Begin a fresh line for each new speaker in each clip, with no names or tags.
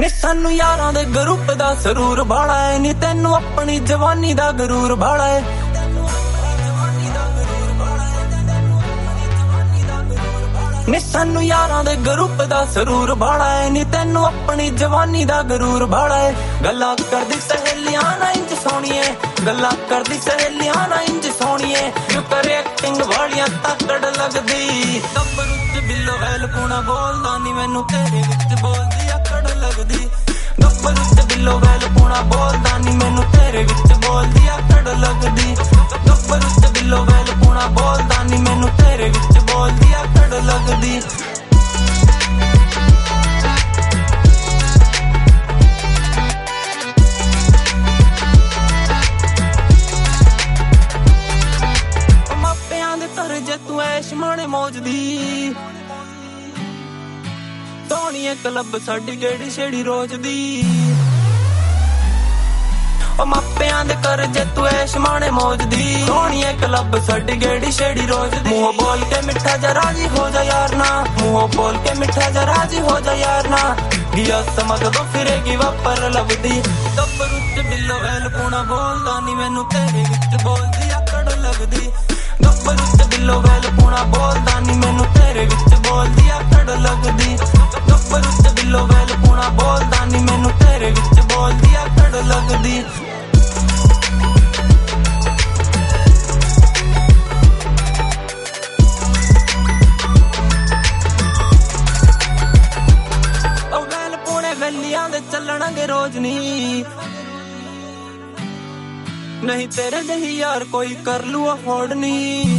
ਨੀ ਸਾਨੂੰ ਯਾਰਾਂ ਦੇ ਗਰੁੱਪ ਦਾ ਸਰੂਰ ਬਾਲਾ ਏ ਨੀ ਤੈਨੂੰ ਆਪਣੀ ਜਵਾਨੀ ਦਾ ਗਰੂਰ ਬਾਲਾ ਏ ਨੀ ਸਾਨੂੰ ਯਾਰਾਂ ਦੇ ਗਰੁੱਪ ਦਾ ਸਰੂਰ ਬਾਲਾ ਏ ਨੀ ਤੈਨੂੰ ਆਪਣੀ ਜਵਾਨੀ ਦਾ ਗਰੂਰ ਬਾਲਾ ਏ ਗੱਲਾਂ ਕਰਦੀ ਸਹੇਲੀਆਂ ਨਾ ਇੰਜ ਸੋਹਣੀਏ ਗੱਲਾਂ ਕਰਦੀ ਸਹੇਲੀਆਂ ਨਾ ਇੰਜ ਸੋਹਣੀਏ ਜੋ ਕਰੇ ਐਕਟਿੰਗ ਵਾਲੀਆਂ ਤੱਕੜ ਲੱਗਦੀ ਗੱਭਰੂ ਚ ਬਿੱਲੋ ਵੈਲ ਪੁਣਾ ਬੋਲਦਾ ਨੀ ਮੈਨੂੰ ਤੇਰੇ ਵਿੱਚ ਬੋਲਦੀ ਆਕੜ ਲੱਗਦੀ ਗੱਭਰੂ ਚ ਬਿੱਲੋ ਵੈਲ ਪੁਣਾ ਬੋਲਦਾ ਨੀ ਮੈਨੂੰ ਤੇਰੇ ਵਿੱਚ ਬੋਲਦੀ ਆਕੜ ਲੱਗਦੀ ਗੱਭਰੂ ਚ ਬਿੱਲੋ ਵੈਲ ਪੁਣਾ ਬੋਲਦਾ ਨੀ ਮੈਨੂੰ ਤੇਰੇ ਵਿੱਚ ਬੋਲਦੀ ਆਕੜ ਲੱਗਦੀ ਮਾਪਿਆਂ ਦੇ ਘਰ ਜੇ ਤੂੰ ਐਸ਼ ਮਾਣੇ ਮੌਜਦੀ ਸੋਹਣੀਏ ਕਲੱਬ ਸਾਡੀ ਕਿਹੜੀ ਛੇੜੀ ਰੋਜ਼ ਦੀ ਉਹ ਮਾਪਿਆਂ ਦੇ ਘਰ ਜੇ ਤੂੰ ਐਸ਼ ਮਾਣੇ ਮੌਜਦੀ ਸੋਹਣੀਏ ਕਲੱਬ ਸਾਡੀ ਕਿਹੜੀ ਛੇੜੀ ਰੋਜ਼ ਦੀ ਮੂੰਹ ਬੋਲ ਕੇ ਮਿੱਠਾ ਜਾ ਰਾਜੀ ਹੋ ਜਾ ਯਾਰ ਨਾ ਮੂੰਹ ਬੋਲ ਕੇ ਮਿੱਠਾ ਜਾ ਰਾਜੀ ਹੋ ਜਾ ਯਾਰ ਨਾ ਗਿਆ ਸਮਝ ਦੋ ਫਿਰੇਗੀ ਵਾਪਰ ਲੱਭਦੀ ਗੱਭਰੂ ਚ ਬਿੱਲੋ ਵੈਲ ਪੁਣਾ ਬੋਲਦਾ ਨੀ ਮੈਨੂੰ ਤੇਰੇ ਵਿੱਚ ਬੋਲਦੀ ਆਕੜ ਲੱਗਦੀ ਗੱਭਰੂ ਚ ਬਿੱਲੋ ਵੈਲ ਪੁਣਾ ਬੋਲਦਾ ਨੀ ਮੈਨੂੰ ਤੇਰੇ ਵਿੱਚ ਬੋਲਦੀ ਆਕੜ ਲੱਗਦੀ ਗੱਭਰੂ ਚ ਬਿੱਲੋ ਵੈਲ ਪੁਣਾ ਬੋਲਦਾ ਨੀ ਮੈਨੂੰ ਤੇਰੇ ਵਿੱਚ ਬੋਲਦੀ ਆਕੜ ਲੱਗਦੀ ਉਹ ਵੈਲ ਪੁਣੇ ਵੈਲੀਆਂ ਦੇ ਚੱਲਣਗੇ ਰੋਜ਼ ਨਹੀਂ ਤੇਰੇ ਜਿਹੀ ਯਾਰ ਕੋਈ ਕਰ ਲੂ ਅਫੋਰਡ ਨੀ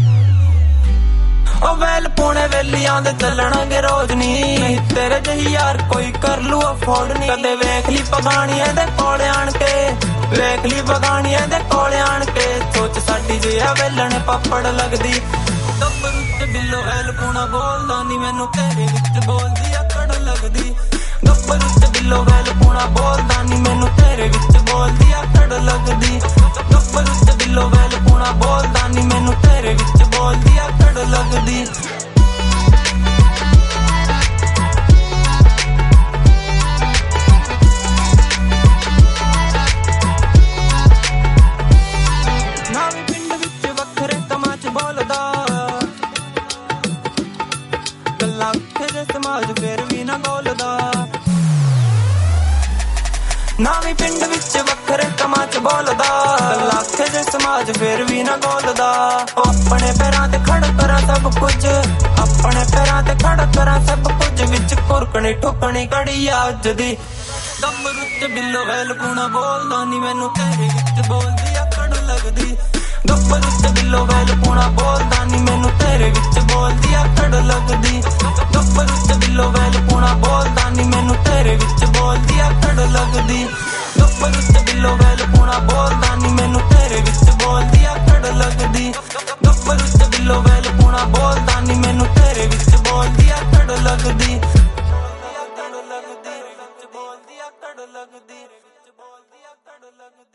ਉਹ ਵੈਲ ਪੁਣੇ ਵੈਲੀਆਂ ਦੇ ਚੱਲਣਗੇ ਰੋਜ਼ ਨਹੀਂ ਤੇਰੇ ਜਿਹੀ ਯਾਰ ਕੋਈ ਕਰ ਲੂ ਅਫੋਰਡ ਨੀ ਕਦੇ ਵੇਖ ਲਈ ਪਗਾਣੀ ਇਹਦੇ ਕੋਲ ਆਣ ਕੇ ਵੇਖ ਲਈ ਪਗਾਣੀ ਇਹਦੇ ਕੋਲ ਆਣ ਕੇ ਸੋਚ ਸਾਡੀ ਜੇ ਆ ਵੇਲਣ ਪਾਪੜ ਲੱਗਦੀ ਗੱਭਰੂ ਚ ਬਿੱਲੋ ਵੈਲ ਪੁਣਾ ਬੋਲਦਾ ਨੀ ਮੈਨੂੰ ਤੇਰੇ ਵਿੱਚ ਬੋਲਦੀ ਆਕੜ ਲੱਗਦੀ ਗੱਭਰੂ ਚ ਬਿੱਲੋ ਵੈਲ ਪੁਣਾ ਬੋਲਦਾ ਨੀ ਮੈਨੂੰ ਤੇਰੇ ਵਿੱਚ ਬੋਲਦੀ ਆਕੜ ਲੱਗਦੀ ਗੱਭਰੂ ਚ ਬਿੱਲੋ ਵੈਲ ਪੁਣਾ ਬੋਲਦਾ ਨੀ ਮੈਨੂੰ ਤੇਰੇ ਵਿੱਚ ਬੋਲਦੀ ਆਕੜ ਲੱਗਦੀ ਨਾਵੀਂ ਪਿੰਡ ਵਿੱਚ ਵੱਖਰੇ ਕੰਮਾਂ ਚ ਬੋਲਦਾ ਗੱਲਾਂ ਦੇ ਸਮਾਜ ਫੇਰ ਵੀ ਨਾ ਗੋਲਦਾ ਨਾਵੀਂ ਪਿੰਡ ਵਿੱਚ ਵੱਖਰੇ ਕੰਮਾਂ ਚ ਬੋਲਦਾ ਲੱਖ ਦੇ ਸਮਾਜ ਫੇਰ ਵੀ ਨਾ ਗੋਲਦਾ ਉਹ ਆਪਣੇ ਪੈਰਾਂ ਤੇ ਖੜ ਕਰਾਂ ਸਭ ਕੁਝ ਆਪਣੇ ਪੈਰਾਂ ਤੇ ਖੜ ਕਰਾਂ ਸਭ ਕੁਝ ਵਿੱਚ ਕੁਰਕਣੀ ਠੋਕਣੀ ਕੜੀ ਆ ਅੱਜ ਦੀ ਗੱਭਰੂ ਚ ਬਿੱਲੋ ਵੈਲ ਪੁਣਾ ਬੋਲਦਾ ਨੀ ਮੈਨੂੰ ਤੇਰੇ ਵਿੱਚ ਬੋਲਦੀ ਆਕੜ ਲੱਗਦੀ ਗੱਭਰੂ ਚ ਬਿੱਲੋ ਵੈਲ ਪੁਣਾ ਬੋਲਦਾ ਨੀ ਮੈਨੂੰ ਤੇਰੇ ਵਿੱਚ ਬੋਲਦੀ ਆਕੜ ਲੱਗਦੀ ਗੱਭਰੂ ਚ ਬਿੱਲੋ ਵੈਲ ਪੁਣਾ ਬੋਲਦਾ ਨੀ ਮੈਨੂੰ ਤੇਰੇ ਵਿੱਚ ਬੋਲਦੀ ਆਕੜ ਲੱਗਦੀ ਗੱਭਰੂ ਚ ਬਿੱਲੋ ਵੈਲ ਪੁਣਾ ਬੋਲਦਾ ਨੀ ਮੈਨੂੰ ਤੇਰੇ ਵਿੱਚ ਬੋਲਦੀ ਆਕੜ ਲੱਗਦੀ